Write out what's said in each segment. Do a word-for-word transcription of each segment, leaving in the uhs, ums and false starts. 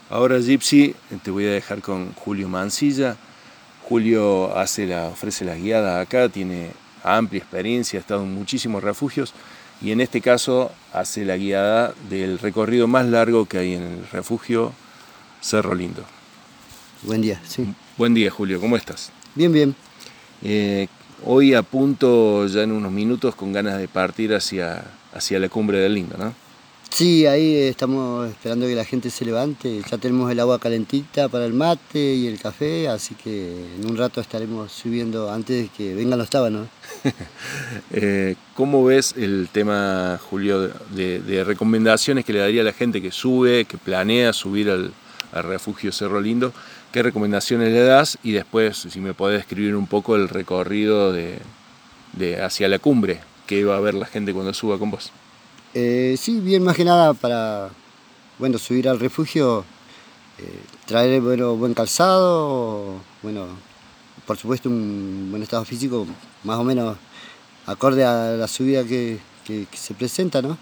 Ahora, Gypsy, te voy a dejar con Julio Mancilla. Julio hace la, ofrece las guiadas acá, tiene amplia experiencia, ha estado en muchísimos refugios y en este caso hace la guiada del recorrido más largo que hay en el refugio Cerro Lindo. Buen día, sí. Buen día, Julio, ¿cómo estás? Bien, bien. Eh, hoy a punto, ya en unos minutos, con ganas de partir hacia, hacia la cumbre del Lindo, ¿no? Sí, ahí estamos esperando que la gente se levante. Ya tenemos el agua calentita para el mate y el café, así que en un rato estaremos subiendo antes de que vengan los tábanos. eh, ¿Cómo ves el tema, Julio, de, de recomendaciones que le daría a la gente que sube, que planea subir al, al refugio Cerro Lindo? ¿Qué recomendaciones le das? Y después, si me podés describir un poco el recorrido de, de hacia la cumbre, que va a ver la gente cuando suba con vos. Eh, sí, bien, más que nada para bueno, subir al refugio, eh, traer bueno, buen calzado, bueno, por supuesto un buen estado físico, más o menos acorde a la subida que, que, que se presenta, ¿no?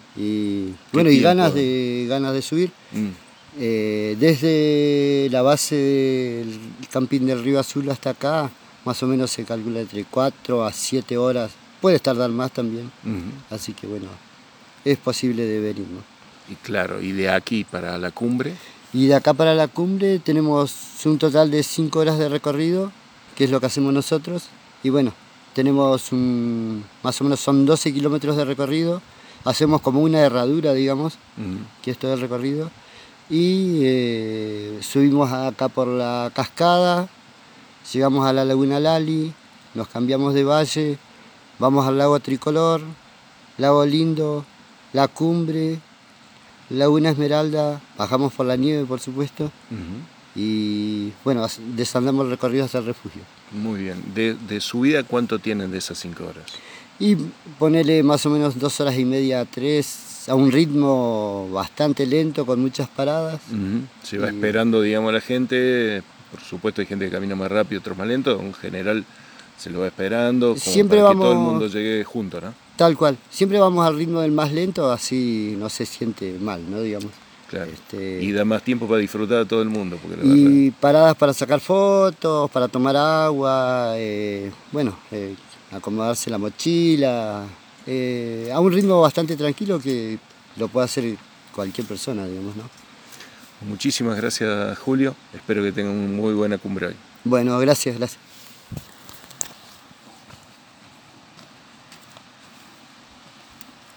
Y bueno, y ganas de, ganas de subir. Mm. Eh, desde la base del camping del Río Azul hasta acá, más o menos se calcula entre cuatro a siete horas. Puede tardar más también, uh-huh. Así que bueno, es posible de venir, ¿no? Y claro, ¿y de aquí para la cumbre? Y de acá para la cumbre tenemos un total de cinco horas de recorrido, que es lo que hacemos nosotros. Y bueno, tenemos un, más o menos son doce kilómetros de recorrido. Hacemos como una herradura, digamos, uh-huh. Que es todo el recorrido. Y eh, subimos acá por la cascada, llegamos a la Laguna Lali, nos cambiamos de valle, vamos al lago Tricolor, lago Lindo, la cumbre, Laguna Esmeralda, bajamos por la nieve, por supuesto, uh-huh. Y bueno, desandamos el recorrido hasta el refugio. Muy bien. ¿De, de subida cuánto tienen de esas cinco horas? Y ponele más o menos dos horas y media, tres, a un ritmo bastante lento, con muchas paradas. Uh-huh. Se va y... esperando, digamos, a la gente. Por supuesto hay gente que camina más rápido, otros más lento. En general se lo va esperando, como siempre para vamos... que todo el mundo llegue junto, ¿no? Tal cual. Siempre vamos al ritmo del más lento, así no se siente mal, ¿no? Digamos. Claro. Este... Y da más tiempo para disfrutar a todo el mundo. Porque y verdad... paradas para sacar fotos, para tomar agua, eh, bueno, eh, acomodarse la mochila, eh, a un ritmo bastante tranquilo que lo puede hacer cualquier persona, digamos, ¿no? Muchísimas gracias, Julio. Espero que tengan una muy buena cumbre hoy. Bueno, gracias, gracias.